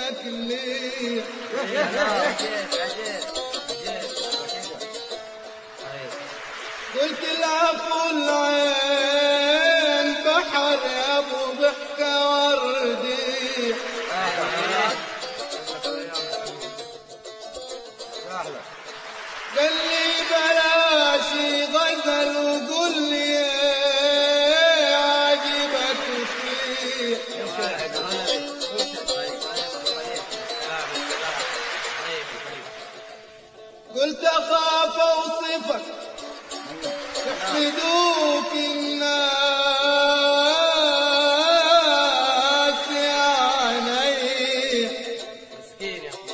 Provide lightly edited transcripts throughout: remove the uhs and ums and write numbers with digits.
منك ليه؟ قلت العفو العين بحر يا ابو ضحكة وردي. قال لي بلاش غزل وقل لي عاجبك فيه. قلت اخاف اوصفك يحسدوك الناس يا عيني. مسكين يا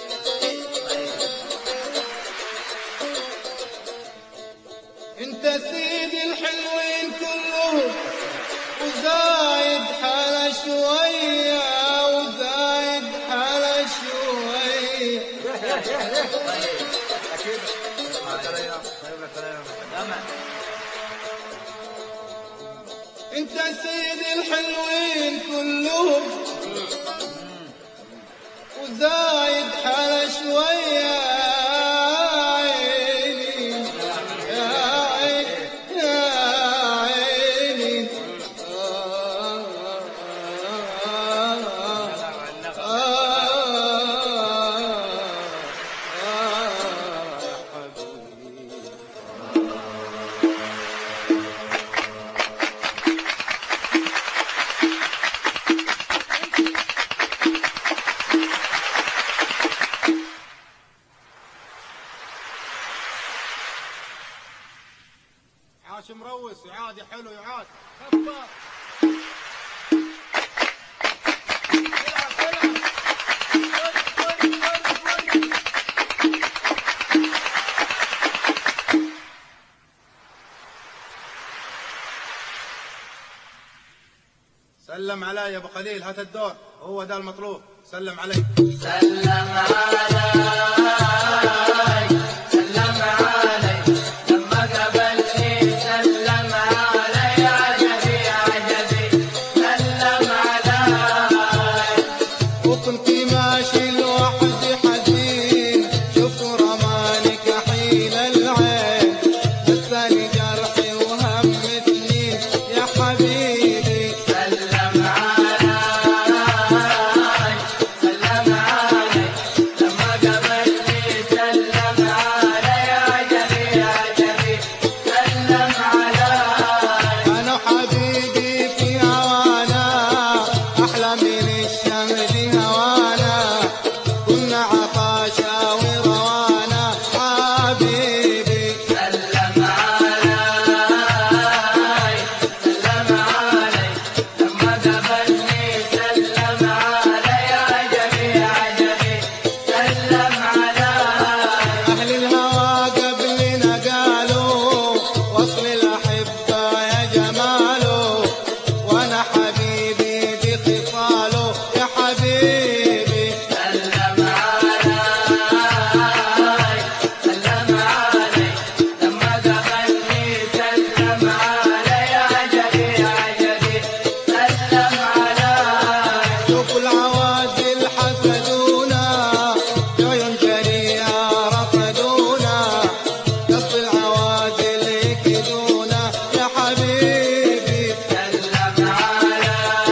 انت سيدي الحلوين كلهم وزايد حلا شوية وزايد حلا شوية. انت سيدي الحلوين كلهم وزايد حلا شوية. عاش مروس يعاد يا حلو يعاد. سلم علي يا ابو خليل هات الدور هو ده المطلوب. سلم علي. سلم علي سلم علي لما قابلني سلم علي عجبي عجبي سلم علي. وكنت ماشي لوحدي حزين شفت رماني كحيل العين نساني جرحي وهمتني يا حبيبي. سلم علي سلم علي لما قابلني سلم علي عجبي عجبي سلم علي. أنا حبيبي في هوانا أحلى من الشمس هوانا كنا عطاشا وروانا حبيبي. سلم علي سلم علي لما قابلني سلم علي عجبي عجبي سلم علي. أهل الهوى قبلنا قالوا وصل الأحبة يا جماله وأنا حبيبي بخصاله يا حبيبي. سلم علي سلم علي لما قابلني سلم علي عجبي عجبي سلم علي. شوف العوادل حسدونا عيون جريئة رفضونا قصد العوادل يكيدونا يا حبيبي. سلم علي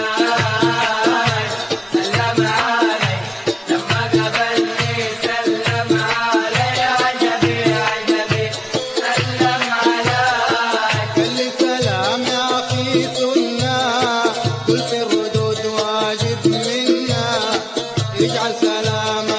سلم علي لما قابلني سلم علي عجبي عجبي سلم علي. قال لي سلام يا أخي سنة قلت الردود واجب منا يجعل سلامك